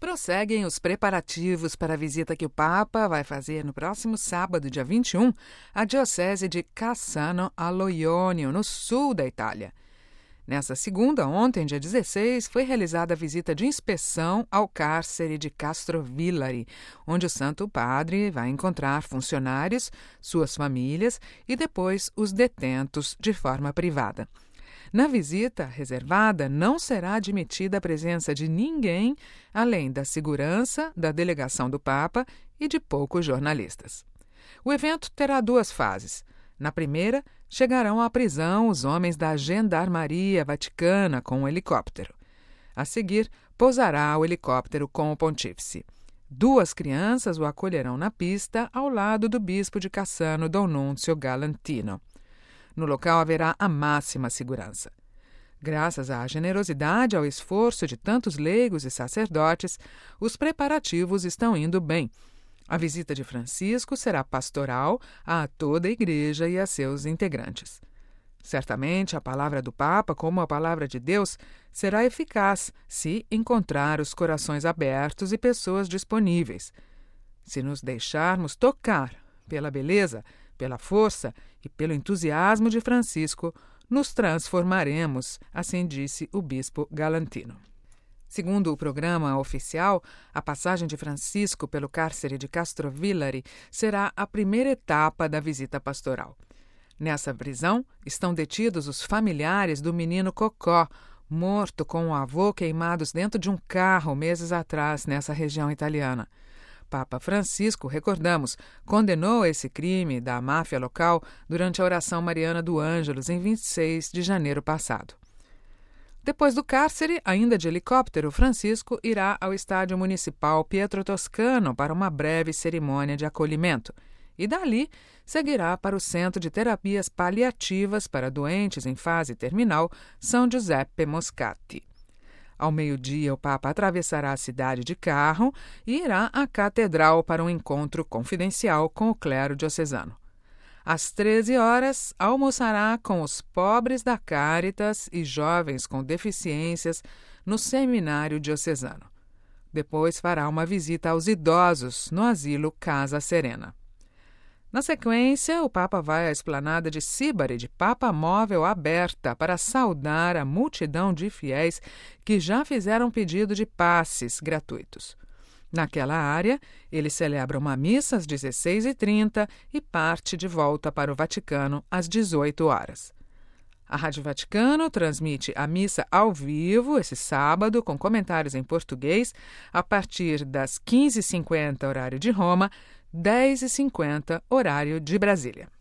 Prosseguem os preparativos para a visita que o Papa vai fazer no próximo sábado, dia 21, à Diocese de Cassano allo Ionio, no sul da Itália. Nessa segunda, ontem, dia 16, foi realizada a visita de inspeção ao cárcere de Castrovillari, onde o Santo Padre vai encontrar funcionários, suas famílias e depois os detentos de forma privada. Na visita reservada, não será admitida a presença de ninguém, além da segurança, da delegação do Papa e de poucos jornalistas. O evento terá duas fases. Na primeira, chegarão à prisão os homens da Gendarmeria Vaticana com um helicóptero. A seguir, pousará o helicóptero com o pontífice. 2 crianças o acolherão na pista ao lado do bispo de Cassano, Dom Núncio Galantino. No local haverá a máxima segurança. Graças à generosidade e ao esforço de tantos leigos e sacerdotes, os preparativos estão indo bem. A visita de Francisco será pastoral a toda a Igreja e a seus integrantes. Certamente, a palavra do Papa, como a palavra de Deus, será eficaz se encontrar os corações abertos e pessoas disponíveis. Se nos deixarmos tocar pela beleza, pela força e pelo entusiasmo de Francisco, nos transformaremos, assim disse o bispo Galantino. Segundo o programa oficial, a passagem de Francisco pelo cárcere de Castrovillari será a primeira etapa da visita pastoral. Nessa prisão estão detidos os familiares do menino Cocó, morto com o avô queimados dentro de um carro meses atrás nessa região italiana. Papa Francisco, recordamos, condenou esse crime da máfia local durante a oração mariana do Ângelus em 26 de janeiro passado. Depois do cárcere, ainda de helicóptero, Francisco irá ao estádio municipal Pietro Toscano para uma breve cerimônia de acolhimento e dali seguirá para o Centro de Terapias Paliativas para Doentes em Fase Terminal São Giuseppe Moscati. Ao meio-dia, o Papa atravessará a cidade de carro e irá à Catedral para um encontro confidencial com o clero diocesano. Às 13 horas, almoçará com os pobres da Caritas e jovens com deficiências no seminário diocesano. Depois fará uma visita aos idosos no asilo Casa Serena. Na sequência, o Papa vai à esplanada de Sibari, de Papa Móvel aberta, para saudar a multidão de fiéis que já fizeram pedido de passes gratuitos. Naquela área, ele celebra uma missa às 16h30 e parte de volta para o Vaticano às 18 horas. A Rádio Vaticano transmite a missa ao vivo esse sábado, com comentários em português, a partir das 15h50, horário de Roma, 10h50, horário de Brasília.